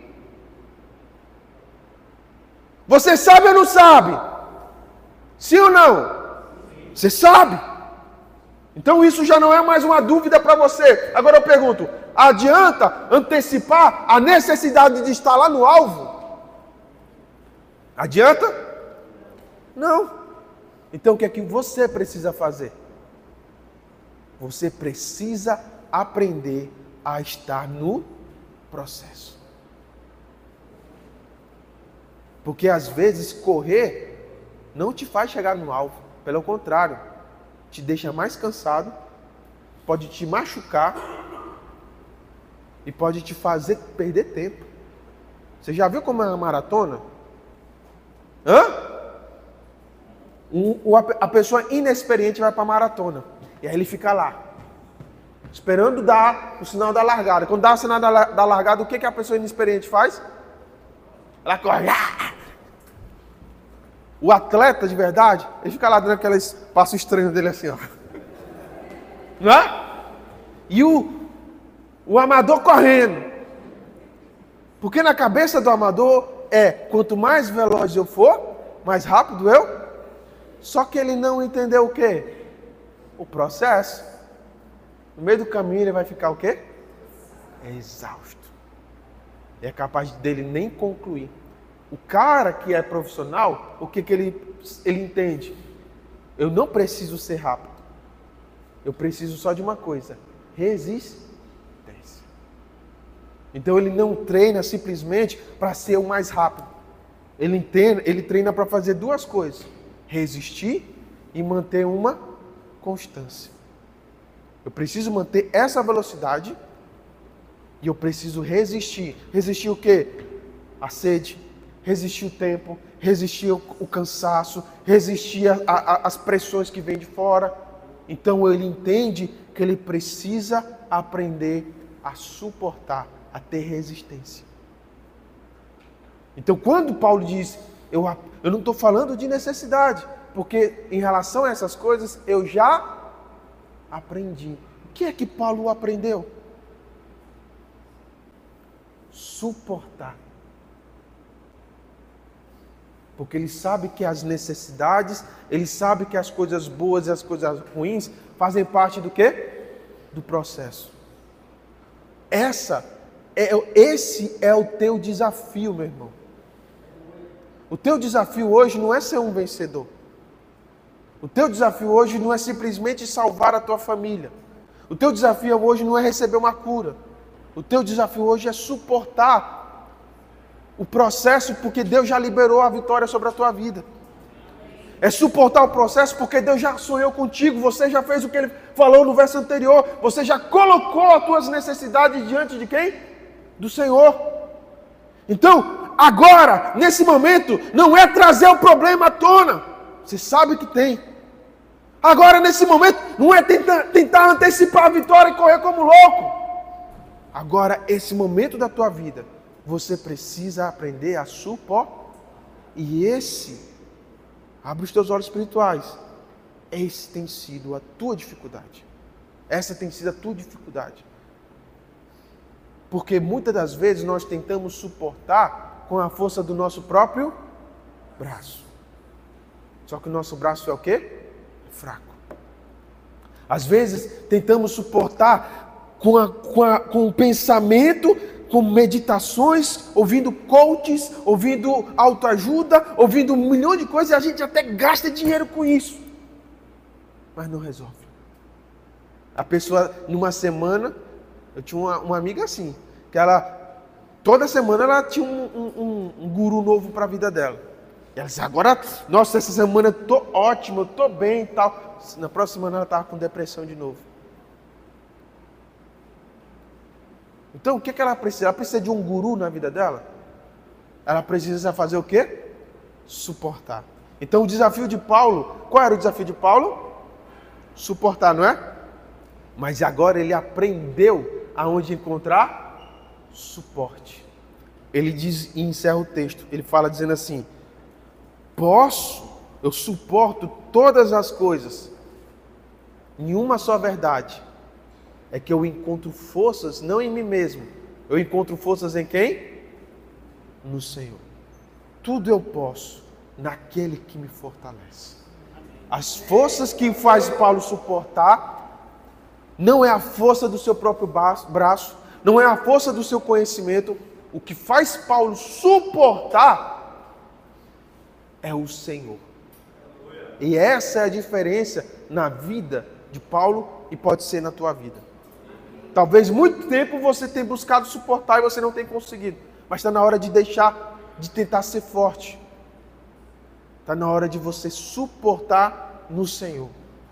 Você sabe ou não sabe? Sim ou não? Você sabe. Então isso já não é mais uma dúvida para você. Agora eu pergunto, adianta antecipar a necessidade de estar lá no alvo? Adianta? Não. Então o que é que você precisa fazer? Você precisa aprender a estar no processo. Porque às vezes correr não te faz chegar no alvo. Pelo contrário, te deixa mais cansado, pode te machucar e pode te fazer perder tempo. Você já viu como é uma maratona? Hã? Um, a pessoa inexperiente vai para a maratona. E aí ele fica lá, esperando dar o sinal da largada. Quando dá o sinal da, da largada, o que, que a pessoa inexperiente faz? Ela corre. O atleta de verdade, ele fica lá dando aqueles passos estranhos dele assim, ó. Não é? E o, o amador correndo. Porque na cabeça do amador é, quanto mais veloz eu for, mais rápido eu. Só que ele não entendeu o quê? O processo. No meio do caminho ele vai ficar o quê? Exausto. É capaz dele nem concluir. O cara que é profissional, o que, que ele, ele entende? Eu não preciso ser rápido. Eu preciso só de uma coisa: resistência. Então ele não treina simplesmente para ser o mais rápido. Ele, entende, ele treina para fazer duas coisas: resistir e manter uma constância. Eu preciso manter essa velocidade e eu preciso resistir. Resistir o quê? A sede, resistir o tempo, resistir o, o cansaço, resistir a, a, as pressões que vêm de fora. Então ele entende que ele precisa aprender a suportar, a ter resistência. Então quando Paulo diz, eu, eu não estou falando de necessidade, porque em relação a essas coisas eu já aprendi. O que é que Paulo aprendeu? Suportar. Porque ele sabe que as necessidades, ele sabe que as coisas boas e as coisas ruins fazem parte do quê? Do processo. Essa é, esse é o teu desafio, meu irmão. O teu desafio hoje não é ser um vencedor. O teu desafio hoje não é simplesmente salvar a tua família. O teu desafio hoje não é receber uma cura. O teu desafio hoje é suportar o processo, porque Deus já liberou a vitória sobre a tua vida. É suportar o processo porque Deus já sonhou contigo. Você já fez o que Ele falou no verso anterior. Você já colocou as tuas necessidades diante de quem? Do Senhor. Então, agora, nesse momento, não é trazer o problema à tona. Você sabe que tem. Agora, nesse momento, não é tentar, tentar antecipar a vitória e correr como louco. Agora, esse momento da tua vida, você precisa aprender a suportar. E esse, abre os teus olhos espirituais, esse tem sido a tua dificuldade. Essa tem sido a tua dificuldade. Porque muitas das vezes nós tentamos suportar com a força do nosso próprio braço. Só que o nosso braço é o quê? É fraco. Às vezes tentamos suportar com, a, com, a, com o pensamento, com meditações, ouvindo coaches, ouvindo autoajuda, ouvindo um milhão de coisas, e a gente até gasta dinheiro com isso. Mas não resolve. A pessoa, numa semana, eu tinha uma, uma amiga assim, que ela, toda semana ela tinha um, um, um guru novo para a vida dela. E ela disse, agora, nossa, essa semana eu tô ótima, eu tô bem e tal. Na próxima semana ela estava com depressão de novo. Então, o que, que ela precisa? Ela precisa de um guru na vida dela? Ela precisa fazer o quê? Suportar. Então, o desafio de Paulo, qual era o desafio de Paulo? Suportar, não é? Mas agora ele aprendeu aonde encontrar suporte. Ele diz e encerra o texto. Ele fala dizendo assim, posso, eu suporto todas as coisas. Em uma só verdade. É que eu encontro forças, não em mim mesmo. Eu encontro forças em quem? No Senhor. Tudo eu posso naquele que me fortalece. As forças que faz Paulo suportar não é a força do seu próprio braço, não é a força do seu conhecimento. O que faz Paulo suportar é o Senhor. E essa é a diferença na vida de Paulo e pode ser na tua vida. Talvez muito tempo você tenha buscado suportar e você não tenha conseguido. Mas está na hora de deixar, de tentar ser forte. Está na hora de você suportar no Senhor.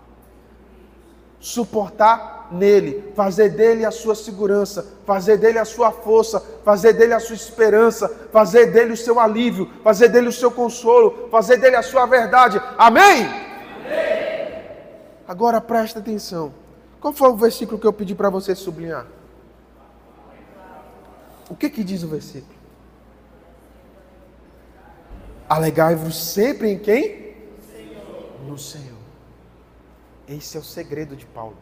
Suportar nele, fazer dele a sua segurança, fazer dele a sua força, fazer dele a sua esperança, fazer dele o seu alívio, fazer dele o seu consolo, fazer dele a sua verdade. Amém? Amém. Agora presta atenção. Qual foi o versículo que eu pedi para você sublinhar? O que que diz o versículo? Alegai-vos sempre em quem? Senhor. No Senhor. Esse é o segredo de Paulo.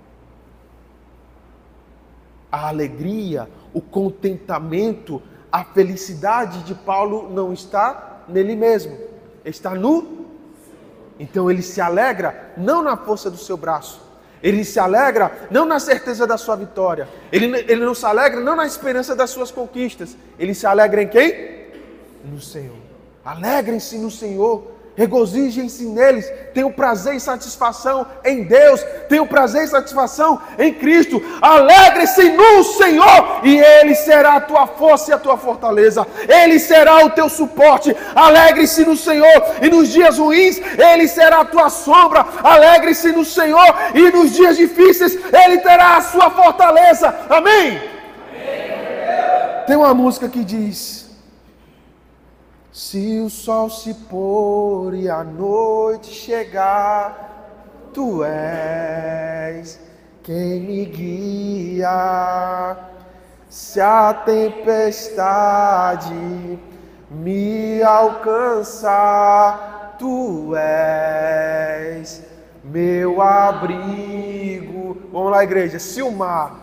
A alegria, o contentamento, a felicidade de Paulo não está nele mesmo. Está no... Então ele se alegra não na força do seu braço. Ele se alegra não na certeza da sua vitória. Ele, ele não se alegra não na esperança das suas conquistas. Ele se alegra em quem? No Senhor. Alegrem-se no Senhor. Regozijem-se neles. Tenham prazer e satisfação em Deus. Tenham prazer e satisfação em Cristo. Alegre-se no Senhor. E Ele será a tua força e a tua fortaleza. Ele será o teu suporte. Alegre-se no Senhor. E nos dias ruins, Ele será a tua sombra. Alegre-se no Senhor. E nos dias difíceis, Ele terá a sua fortaleza. Amém? Amém. Tem uma música que diz: se o sol se pôr e a noite chegar, tu és quem me guia. Se a tempestade me alcançar, tu és meu abrigo. Vamos lá, igreja. Se o mar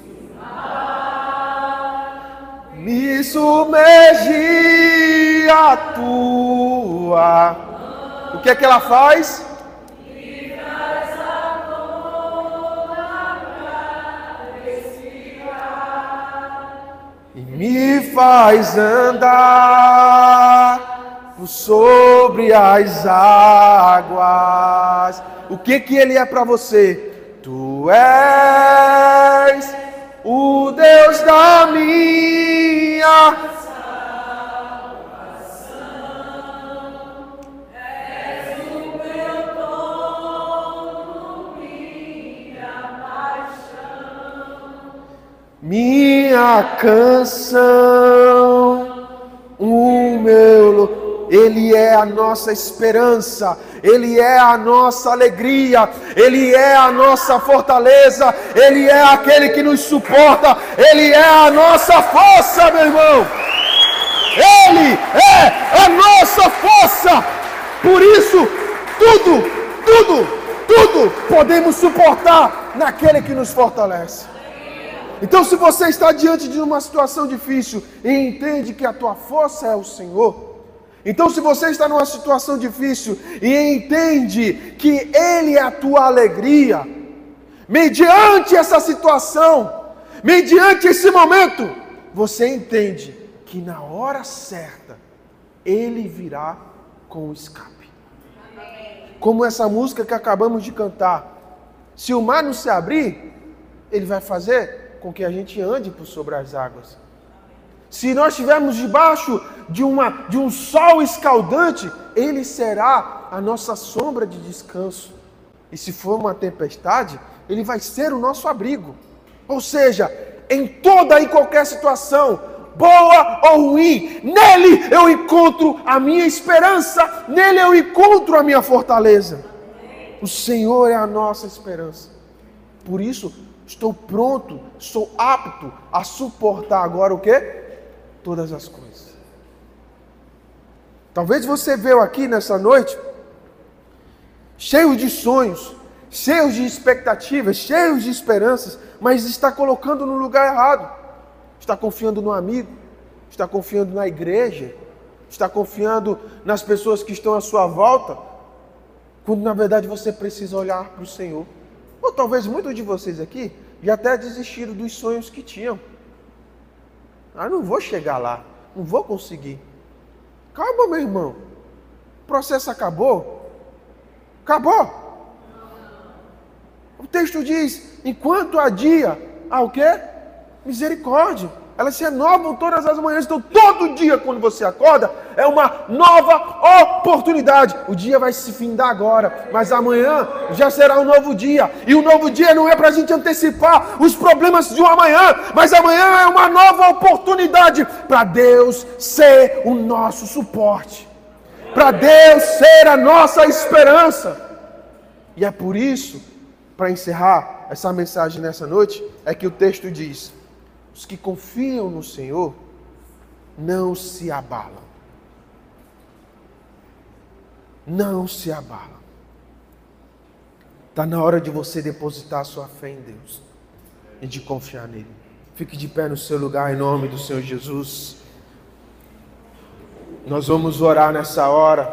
me submergir, a tua, o que é que ela faz? Me traz a dona pra respirar e me faz andar por sobre as águas. O que que ele é para você? Tu és o Deus da minha salvação, és o meu dono, minha paixão, minha canção, o meu. Ele é a nossa esperança, Ele é a nossa alegria, Ele é a nossa fortaleza, Ele é aquele que nos suporta, Ele é a nossa força, meu irmão. Ele é a nossa força. Por isso, tudo, tudo, tudo podemos suportar naquele que nos fortalece. Então, se você está diante de uma situação difícil e entende que a tua força é o Senhor, então, se você está numa situação difícil e entende que Ele é a tua alegria, mediante essa situação, mediante esse momento, você entende que na hora certa, Ele virá com o escape. Como essa música que acabamos de cantar. Se o mar não se abrir, Ele vai fazer com que a gente ande por sobre as águas. Se nós estivermos debaixo de, uma, de um sol escaldante, Ele será a nossa sombra de descanso. E se for uma tempestade, Ele vai ser o nosso abrigo. Ou seja, em toda e qualquer situação, boa ou ruim, nele eu encontro a minha esperança, nele eu encontro a minha fortaleza. O Senhor é a nossa esperança. Por isso, estou pronto, estou apto a suportar agora o quê? Todas as coisas. Talvez você veio aqui nessa noite cheio de sonhos, cheio de expectativas, cheio de esperanças, mas está colocando no lugar errado. Está confiando no amigo, está confiando na igreja, está confiando nas pessoas que estão à sua volta, quando na verdade você precisa olhar para o Senhor. Ou talvez muitos de vocês aqui já até desistiram dos sonhos que tinham. Ah, não vou chegar lá, não vou conseguir. Calma, meu irmão. O processo acabou? Acabou. O texto diz, enquanto há dia, a o quê? Misericórdia. Elas se renovam todas as manhãs. Então, todo dia, quando você acorda, é uma nova oportunidade. O dia vai se findar agora, mas amanhã já será um novo dia. E o novo dia não é para a gente antecipar os problemas de um amanhã, mas amanhã é uma nova oportunidade para Deus ser o nosso suporte, para Deus ser a nossa esperança. E é por isso, para encerrar essa mensagem nessa noite, é que o texto diz: os que confiam no Senhor não se abalam. Não se abalam. Está na hora de você depositar a sua fé em Deus e de confiar nele. Fique de pé no seu lugar em nome do Senhor Jesus. Nós vamos orar nessa hora,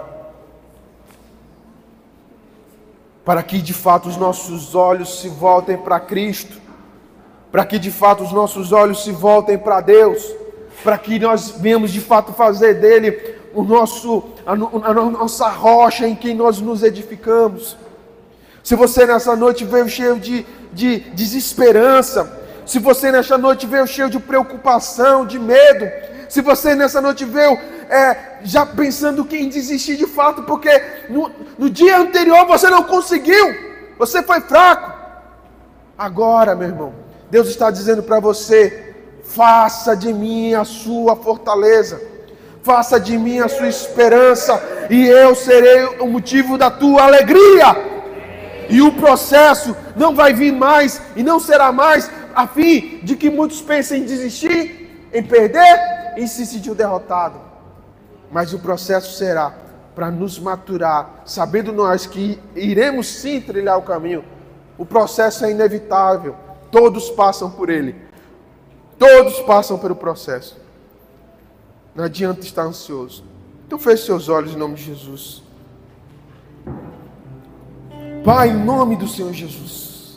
para que de fato os nossos olhos se voltem para Cristo, para que de fato os nossos olhos se voltem para Deus, para que nós venhamos de fato fazer dele o nosso, a, a nossa rocha em quem nós nos edificamos. Se você nessa noite veio cheio de, de desesperança, se você nessa noite veio cheio de preocupação, de medo, se você nessa noite veio é, já pensando em desistir de fato, porque no, no dia anterior você não conseguiu, você foi fraco, agora, meu irmão, Deus está dizendo para você: faça de mim a sua fortaleza, faça de mim a sua esperança, e eu serei o motivo da tua alegria. E o processo não vai vir mais, e não será mais a fim de que muitos pensem em desistir, em perder, em se sentir derrotado. Mas o processo será para nos maturar, sabendo nós que iremos sim trilhar o caminho. O processo é inevitável. Todos passam por ele. Todos passam pelo processo. Não adianta estar ansioso. Então feche seus olhos em nome de Jesus. Pai, em nome do Senhor Jesus.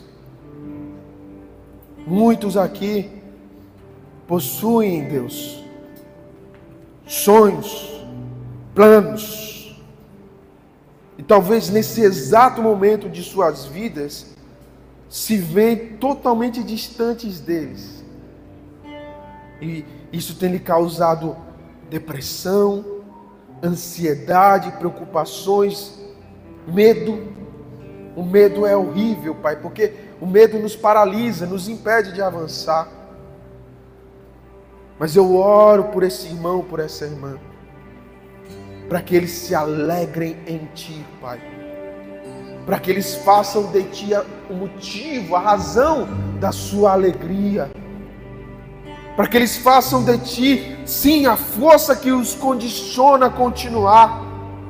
Muitos aqui possuem, Deus, sonhos, planos. E talvez nesse exato momento de suas vidas, se veem totalmente distantes deles. E isso tem lhe causado depressão, ansiedade, preocupações, medo. O medo é horrível, Pai, porque o medo nos paralisa, nos impede de avançar. Mas eu oro por esse irmão, por essa irmã, para que eles se alegrem em Ti, Pai. Para que eles façam de Ti o motivo, a razão da sua alegria. Para que eles façam de Ti, sim, a força que os condiciona a continuar.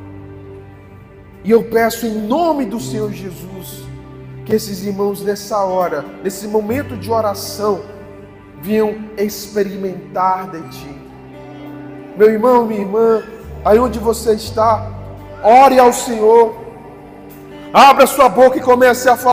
E eu peço em nome do Senhor Jesus, que esses irmãos nessa hora, nesse momento de oração, venham experimentar de Ti. Meu irmão, minha irmã, aí onde você está, ore ao Senhor. Abra sua boca e comece a falar.